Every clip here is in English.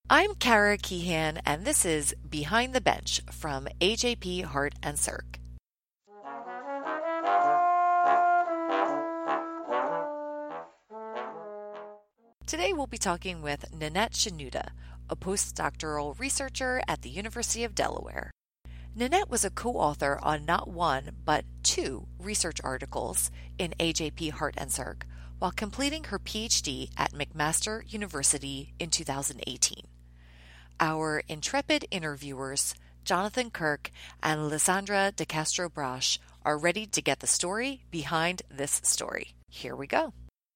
I'm Kara Keehan, and this is Behind the Bench from AJP Heart and Circ. Today we'll be talking with Nanette Shenouda, a postdoctoral researcher at the University of Delaware. Nanette was a co-author on not one, but two research articles in AJP Heart and Circ while completing her PhD at McMaster University in 2018. Our intrepid interviewers, Jonathan Kirk and Lysandra de Castro-Brache, are ready to get the story behind this story. Here we go.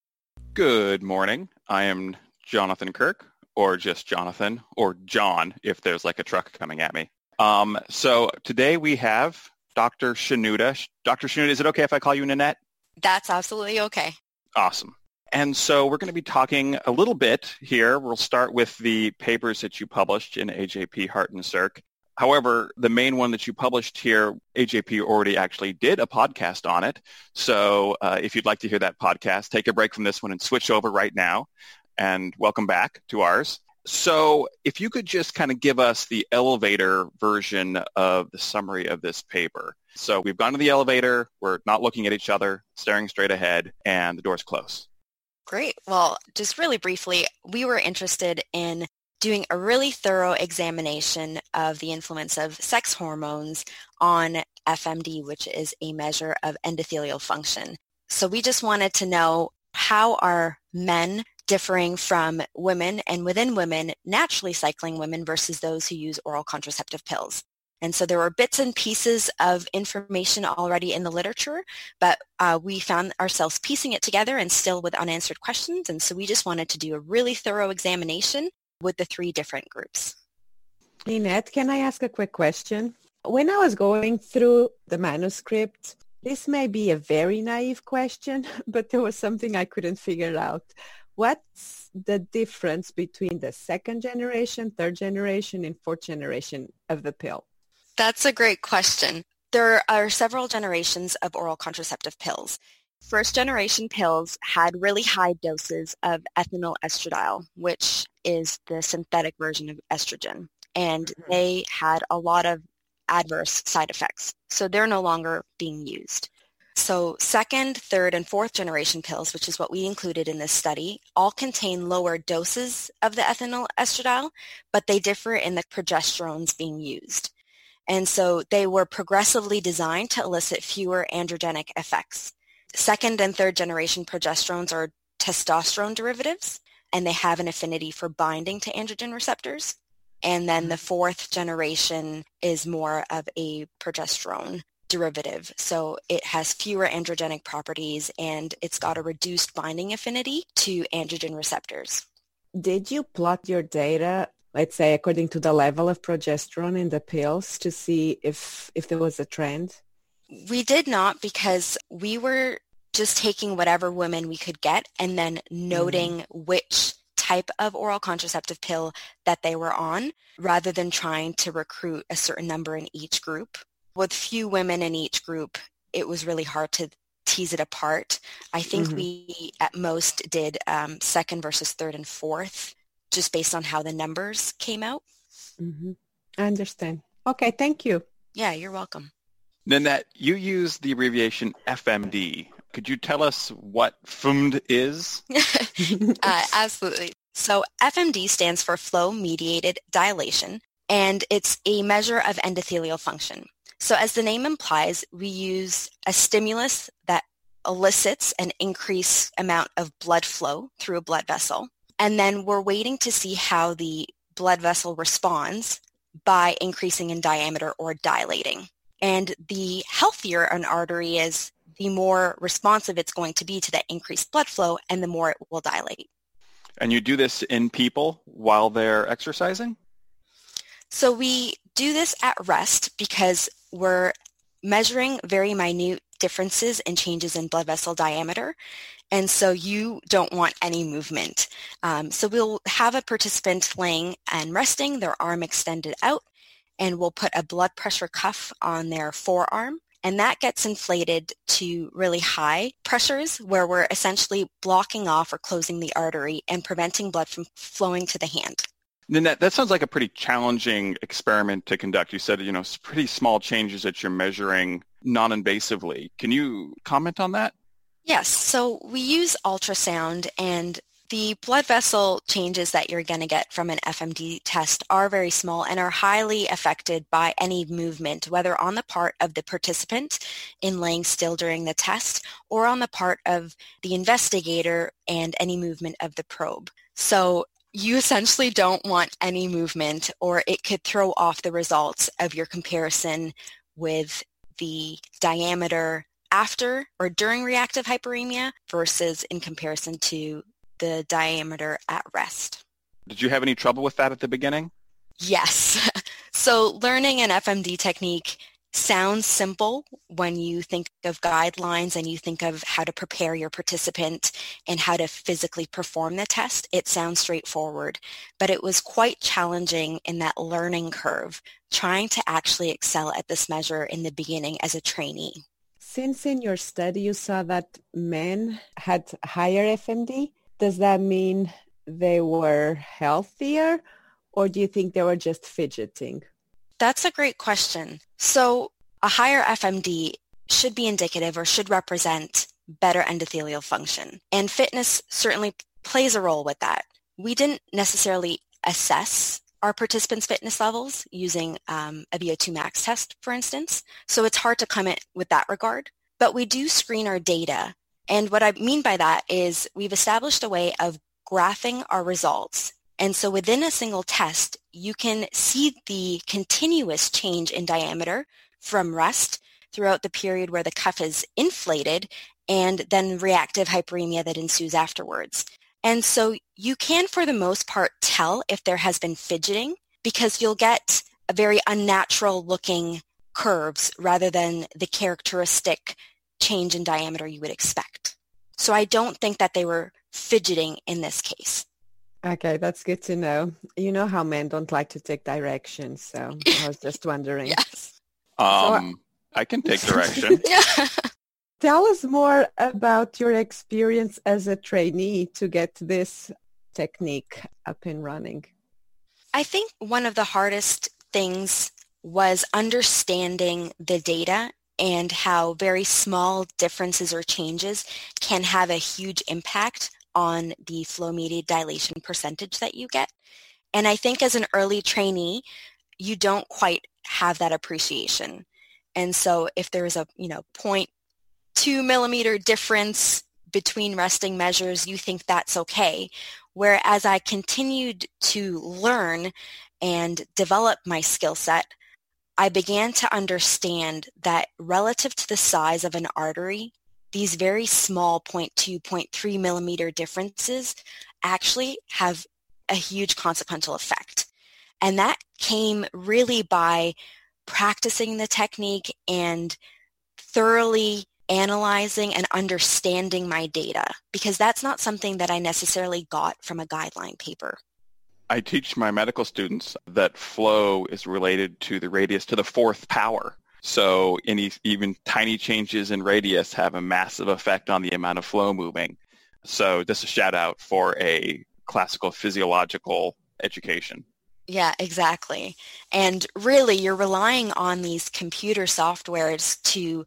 Good morning. I am Jonathan Kirk, or just Jonathan, or John, if there's like a truck coming at me. So today we have Dr. Shenouda. Dr. Shenouda, is it okay if I call you Nanette? That's absolutely okay. Awesome. And so we're going to be talking a little bit here. We'll start with the papers that you published in AJP Heart and Circ. However, the main one that you published here, AJP already actually did a podcast on it. So if you'd like to hear that podcast, take a break from this one and switch over right now. And welcome back to ours. So if you could just kind of give us the elevator version of the summary of this paper. So we've gone to the elevator, we're not looking at each other, staring straight ahead, and the door's closed. Great. Well, just really briefly, we were interested in doing a really thorough examination of the influence of sex hormones on FMD, which is a measure of endothelial function. So we just wanted to know, how are men differing from women, and within women, naturally cycling women versus those who use oral contraceptive pills? And so there were bits and pieces of information already in the literature, but we found ourselves piecing it together and still with unanswered questions. And so we just wanted to do a really thorough examination with the three different groups. Nanette, can I ask a quick question? When I was going through the manuscript, this may be a very naive question, but there was something I couldn't figure out. What's the difference between the second generation, third generation, and fourth generation of the pill? That's a great question. There are several generations of oral contraceptive pills. First generation pills had really high doses of ethinyl estradiol, which is the synthetic version of estrogen, and they had a lot of adverse side effects. So they're no longer being used. So second, third, and fourth generation pills, which is what we included in this study, all contain lower doses of the ethinyl estradiol, but they differ in the progesterones being used. And so they were progressively designed to elicit fewer androgenic effects. Second and third generation progesterones are testosterone derivatives, and they have an affinity for binding to androgen receptors. And then the fourth generation is more of a progesterone derivative. So it has fewer androgenic properties, and it's got a reduced binding affinity to androgen receptors. Did you plot your data, let's say, according to the level of progesterone in the pills to see if there was a trend? We did not, because we were just taking whatever women we could get and then noting which type of oral contraceptive pill that they were on, rather than trying to recruit a certain number in each group. With few women in each group, it was really hard to tease it apart. I think we at most did second versus third and fourth, just based on how the numbers came out. I understand. Okay, thank you. Yeah, you're welcome. Nanette, you use the abbreviation FMD. Could you tell us what FMD is? Absolutely. So FMD stands for flow-mediated dilation, and it's a measure of endothelial function. So as the name implies, we use a stimulus that elicits an increased amount of blood flow through a blood vessel, and then we're waiting to see how the blood vessel responds by increasing in diameter or dilating. And the healthier an artery is, the more responsive it's going to be to that increased blood flow, and the more it will dilate. And you do this in people while they're exercising? So we do this at rest because we're measuring very minute differences and changes in blood vessel diameter. And so you don't want any movement. So we'll have a participant laying and resting, their arm extended out, and we'll put a blood pressure cuff on their forearm. And that gets inflated to really high pressures where we're essentially blocking off or closing the artery and preventing blood from flowing to the hand. Nanette, that sounds like a pretty challenging experiment to conduct. You said, it's pretty small changes that you're measuring non-invasively. Can you comment on that? Yes. So we use ultrasound, and the blood vessel changes that you're going to get from an FMD test are very small and are highly affected by any movement, whether on the part of the participant in laying still during the test or on the part of the investigator and any movement of the probe. So you essentially don't want any movement, or it could throw off the results of your comparison with the diameter after or during reactive hyperemia versus in comparison to the diameter at rest. Did you have any trouble with that at the beginning? Yes. So learning an FMD technique sounds simple when you think of guidelines and you think of how to prepare your participant and how to physically perform the test. It sounds straightforward, but it was quite challenging in that learning curve, trying to actually excel at this measure in the beginning as a trainee. Since in your study you saw that men had higher FMD, does that mean they were healthier, or do you think they were just fidgeting? That's a great question. So a higher FMD should be indicative or should represent better endothelial function. And fitness certainly plays a role with that. We didn't necessarily assess our participants' fitness levels using a VO2 max test, for instance. So it's hard to comment with that regard. But we do screen our data. And what I mean by that is we've established a way of graphing our results. And so within a single test, you can see the continuous change in diameter from rest throughout the period where the cuff is inflated and then reactive hyperemia that ensues afterwards. And so you can, for the most part, tell if there has been fidgeting because you'll get a very unnatural looking curves rather than the characteristic change in diameter you would expect. So I don't think that they were fidgeting in this case. Okay, that's good to know. You know how men don't like to take directions, so I was just wondering. Yes. I can take direction. Yeah. Tell us more about your experience as a trainee to get this technique up and running. I think one of the hardest things was understanding the data and how very small differences or changes can have a huge impact on the flow-mediated dilation percentage that you get. And I think as an early trainee, you don't quite have that appreciation. And so if there's a 0.2 millimeter difference between resting measures, you think that's okay. Whereas I continued to learn and develop my skill set, I began to understand that relative to the size of an artery, these very small 0.2, 0.3 millimeter differences actually have a huge consequential effect. And that came really by practicing the technique and thoroughly analyzing and understanding my data, because that's not something that I necessarily got from a guideline paper. I teach my medical students that flow is related to the radius to the fourth power. So even tiny changes in radius have a massive effect on the amount of flow moving. So just a shout out for a classical physiological education. Yeah, exactly. And really, you're relying on these computer softwares to,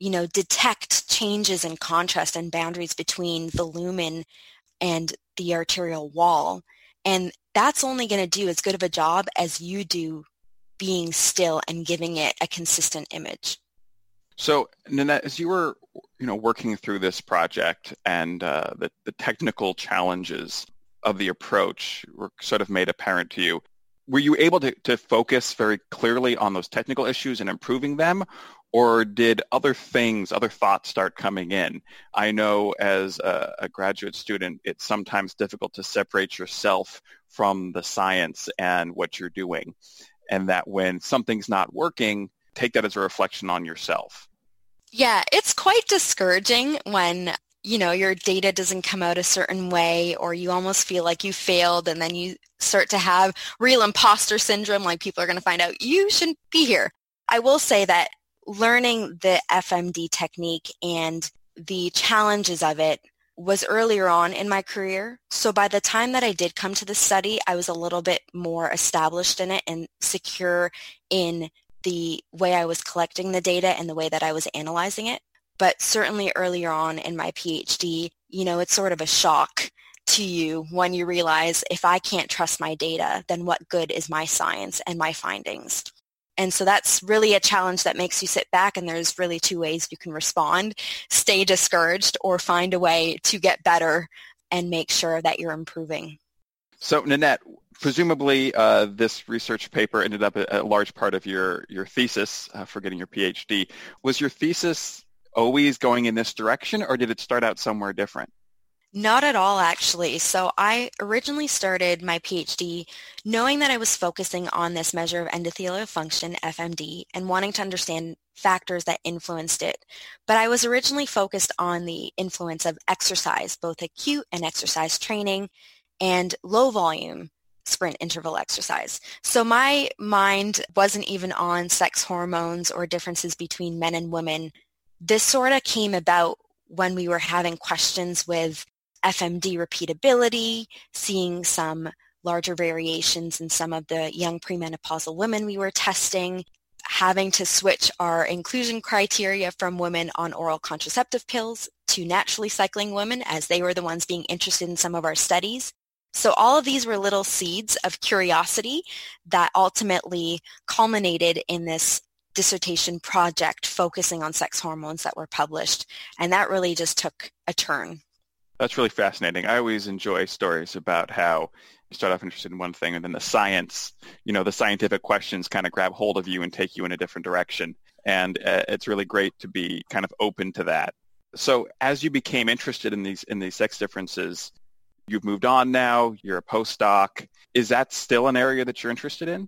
detect changes in contrast and boundaries between the lumen and the arterial wall. And that's only going to do as good of a job as you do being still and giving it a consistent image. So, Nanette, as you were, working through this project and the technical challenges of the approach were sort of made apparent to you, were you able to focus very clearly on those technical issues and improving them, or did other thoughts start coming in? I know as a graduate student, it's sometimes difficult to separate yourself from the science and what you're doing, and that when something's not working, take that as a reflection on yourself. Yeah, it's quite discouraging when your data doesn't come out a certain way, or you almost feel like you failed, and then you start to have real imposter syndrome, like people are going to find out you shouldn't be here. I will say that learning the FMD technique and the challenges of it was earlier on in my career. So by the time that I did come to the study, I was a little bit more established in it and secure in the way I was collecting the data and the way that I was analyzing it. But certainly earlier on in my PhD, it's sort of a shock to you when you realize if I can't trust my data, then what good is my science and my findings? And so that's really a challenge that makes you sit back, and there's really two ways you can respond: stay discouraged or find a way to get better and make sure that you're improving. So Nanette, presumably this research paper ended up a large part of your thesis for getting your PhD. Was your thesis always going in this direction, or did it start out somewhere different? Not at all, actually. So I originally started my PhD knowing that I was focusing on this measure of endothelial function, FMD, and wanting to understand factors that influenced it. But I was originally focused on the influence of exercise, both acute and exercise training, and low volume sprint interval exercise. So my mind wasn't even on sex hormones or differences between men and women. This sort of came about when we were having questions with FMD repeatability, seeing some larger variations in some of the young premenopausal women we were testing, having to switch our inclusion criteria from women on oral contraceptive pills to naturally cycling women, as they were the ones being interested in some of our studies. So all of these were little seeds of curiosity that ultimately culminated in this dissertation project focusing on sex hormones that were published. And that really just took a turn. That's really fascinating. I always enjoy stories about how you start off interested in one thing and then the science, the scientific questions kind of grab hold of you and take you in a different direction. And it's really great to be kind of open to that. So as you became interested in these sex differences, you've moved on now, you're a postdoc. Is that still an area that you're interested in?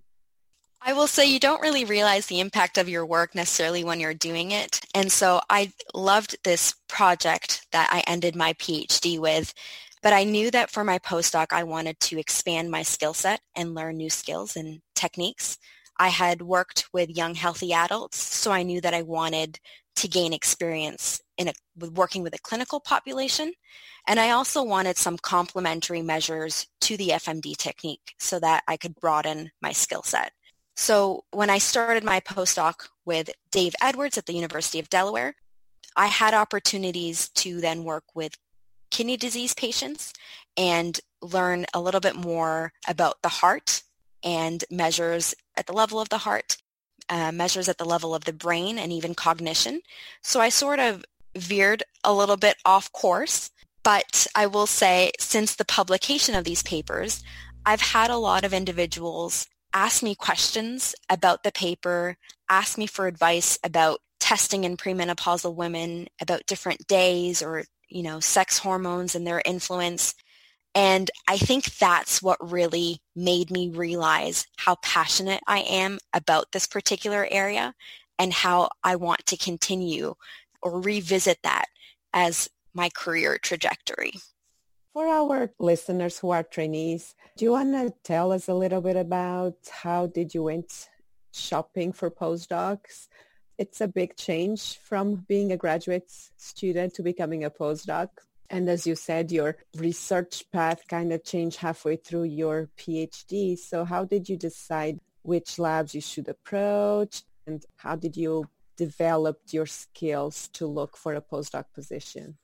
I will say you don't really realize the impact of your work necessarily when you're doing it. And so I loved this project that I ended my PhD with, but I knew that for my postdoc, I wanted to expand my skill set and learn new skills and techniques. I had worked with young, healthy adults, so I knew that I wanted to gain experience with working with a clinical population. And I also wanted some complementary measures to the FMD technique so that I could broaden my skill set. So when I started my postdoc with Dave Edwards at the University of Delaware, I had opportunities to then work with kidney disease patients and learn a little bit more about the heart and measures at the level of the heart, measures at the level of the brain, and even cognition. So I sort of veered a little bit off course, but I will say since the publication of these papers, I've had a lot of individuals ask me questions about the paper, ask me for advice about testing in premenopausal women, about different days or, sex hormones and their influence. And I think that's what really made me realize how passionate I am about this particular area and how I want to continue or revisit that as my career trajectory. For our listeners who are trainees, do you want to tell us a little bit about how did you went shopping for postdocs? It's a big change from being a graduate student to becoming a postdoc. And as you said, your research path kind of changed halfway through your PhD. So how did you decide which labs you should approach? And how did you develop your skills to look for a postdoc position?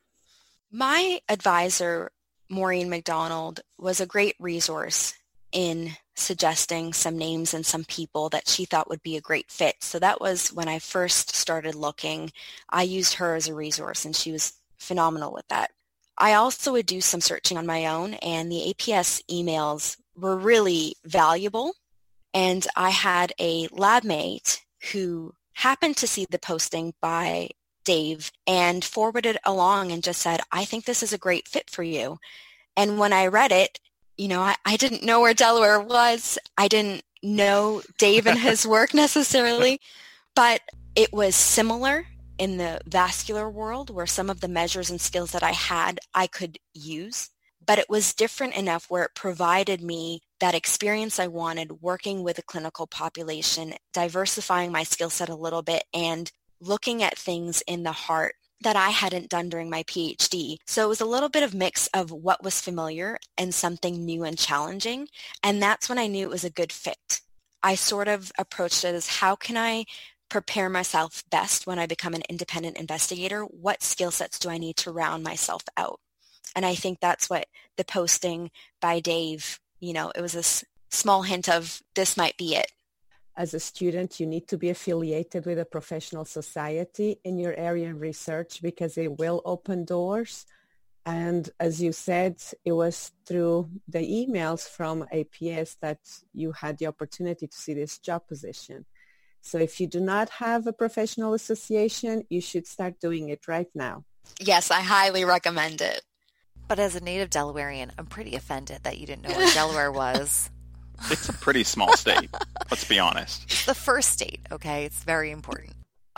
My advisor, Maureen McDonald, was a great resource in suggesting some names and some people that she thought would be a great fit. So that was when I first started looking. I used her as a resource, and she was phenomenal with that. I also would do some searching on my own, and the APS emails were really valuable. And I had a lab mate who happened to see the posting by Dave and forwarded along and just said, I think this is a great fit for you. And when I read it, I didn't know where Delaware was. I didn't know Dave and his work necessarily, but it was similar in the vascular world where some of the measures and skills that I had, I could use, but it was different enough where it provided me that experience I wanted working with a clinical population, diversifying my skill set a little bit and looking at things in the heart that I hadn't done during my PhD. So it was a little bit of mix of what was familiar and something new and challenging. And that's when I knew it was a good fit. I sort of approached it as, how can I prepare myself best when I become an independent investigator? What skill sets do I need to round myself out? And I think that's what the posting by Dave, it was a small hint of, this might be it. As a student, you need to be affiliated with a professional society in your area of research because it will open doors. And as you said, it was through the emails from APS that you had the opportunity to see this job position. So if you do not have a professional association, you should start doing it right now. Yes, I highly recommend it. But as a native Delawarean, I'm pretty offended that you didn't know where Delaware was. It's a pretty small state, let's be honest. It's the first state, okay? It's very important.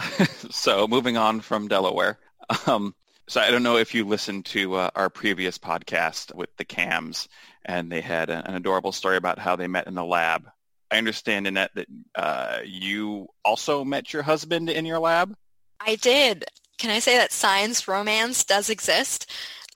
So moving on from Delaware. So I don't know if you listened to our previous podcast with the Cams, and they had an adorable story about how they met in the lab. I understand, Ninette, that you also met your husband in your lab? I did. Can I say that science romance does exist?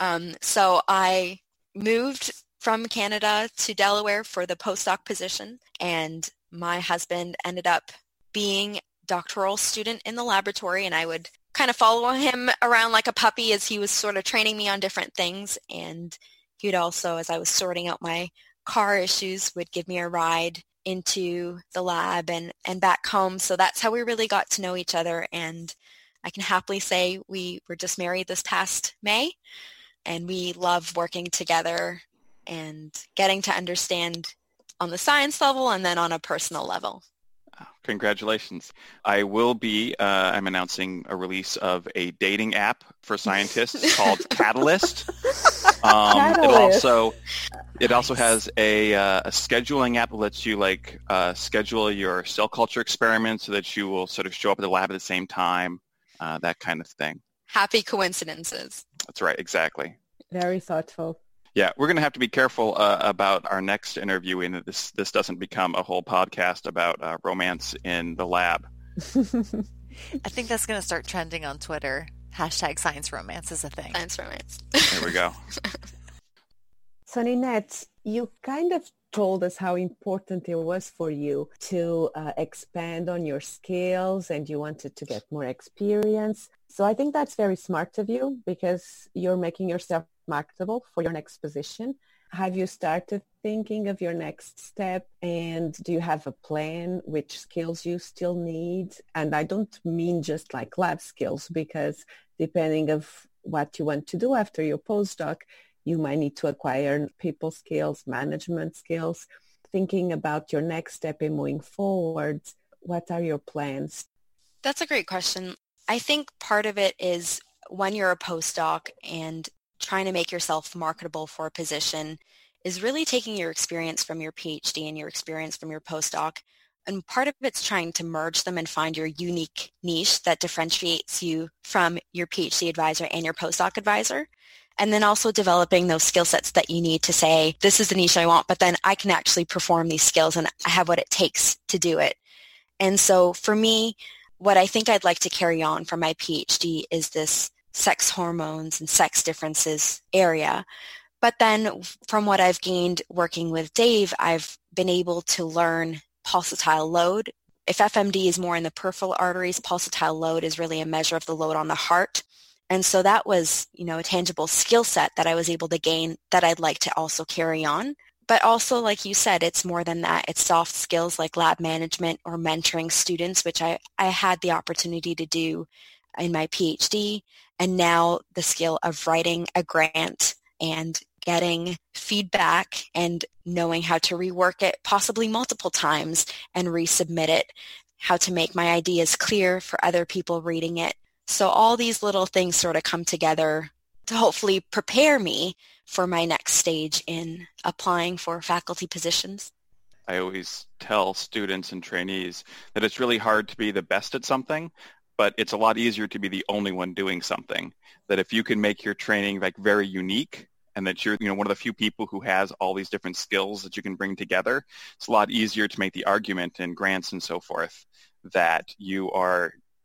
So I moved from Canada to Delaware for the postdoc position, and my husband ended up being a doctoral student in the laboratory, and I would kind of follow him around like a puppy as he was sort of training me on different things. And he would also, as I was sorting out my car issues, would give me a ride into the lab and back home. So that's how we really got to know each other. And I can happily say we were just married this past May, and we love working together and getting to understand on the science level and then on a personal level. Congratulations. I will be, I'm announcing a release of a dating app for scientists called Catalyst. It also has a scheduling app that lets you schedule your cell culture experiments so that you will sort of show up at the lab at the same time, that kind of thing. Happy coincidences. That's right, exactly. Very thoughtful. Yeah, we're going to have to be careful about our next interview, and that this doesn't become a whole podcast about romance in the lab. I think that's going to start trending on Twitter. Hashtag science romance is a thing. Science romance. There we go. So Ninette, you kind of told us how important it was for you to expand on your skills, and you wanted to get more experience. So I think that's very smart of you because you're making yourself marketable for your next position. Have you started thinking of your next step, and do you have a plan which skills you still need? And I don't mean just like lab skills, because depending of what you want to do after your postdoc, you might need to acquire people skills, management skills. Thinking about your next step in moving forward, what are your plans? That's a great question. I think part of it is when you're a postdoc and trying to make yourself marketable for a position is really taking your experience from your PhD and your experience from your postdoc. And part of it's trying to merge them and find your unique niche that differentiates you from your PhD advisor and your postdoc advisor. And then also developing those skill sets that you need to say, this is the niche I want, but then I can actually perform these skills and I have what it takes to do it. And so for me, what I think I'd like to carry on from my PhD is this sex hormones and sex differences area. But then from what I've gained working with Dave, I've been able to learn pulsatile load. If FMD is more in the peripheral arteries, pulsatile load is really a measure of the load on the heart. And so that was, a tangible skill set that I was able to gain that I'd like to also carry on. But also, like you said, it's more than that. It's soft skills like lab management or mentoring students, which I had the opportunity to do in my PhD. And now the skill of writing a grant and getting feedback and knowing how to rework it possibly multiple times and resubmit it, how to make my ideas clear for other people reading it. So all these little things sort of come together to hopefully prepare me for my next stage in applying for faculty positions. I always tell students and trainees that it's really hard to be the best at something, but it's a lot easier to be the only one doing something. That if you can make your training very unique, and that you're one of the few people who has all these different skills that you can bring together, it's a lot easier to make the argument in grants and so forth that you are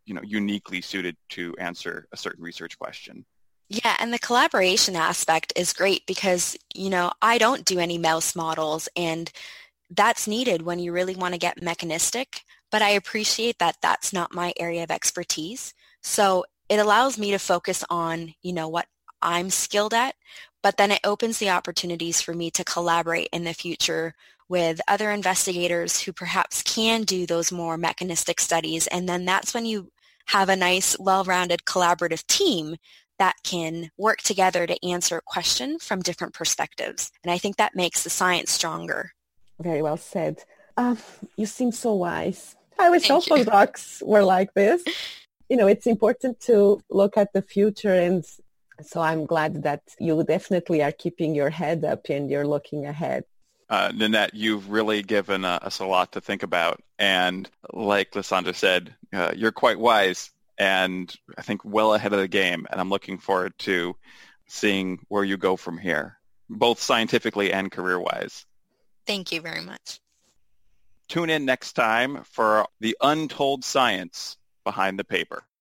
uniquely suited to answer a certain research question. Yeah, and the collaboration aspect is great because, I don't do any mouse models, and that's needed when you really want to get mechanistic, but I appreciate that that's not my area of expertise. So it allows me to focus on, what I'm skilled at, but then it opens the opportunities for me to collaborate in the future with other investigators who perhaps can do those more mechanistic studies. And then that's when you have a nice, well-rounded collaborative team that can work together to answer a question from different perspectives. And I think that makes the science stronger. Very well said. You seem so wise. I wish all postdocs were like this. It's important to look at the future, and so I'm glad that you definitely are keeping your head up and you're looking ahead. Ninette, you've really given us a lot to think about. And like Lysandra said, you're quite wise and I think well ahead of the game. And I'm looking forward to seeing where you go from here, both scientifically and career-wise. Thank you very much. Tune in next time for the untold science behind the paper.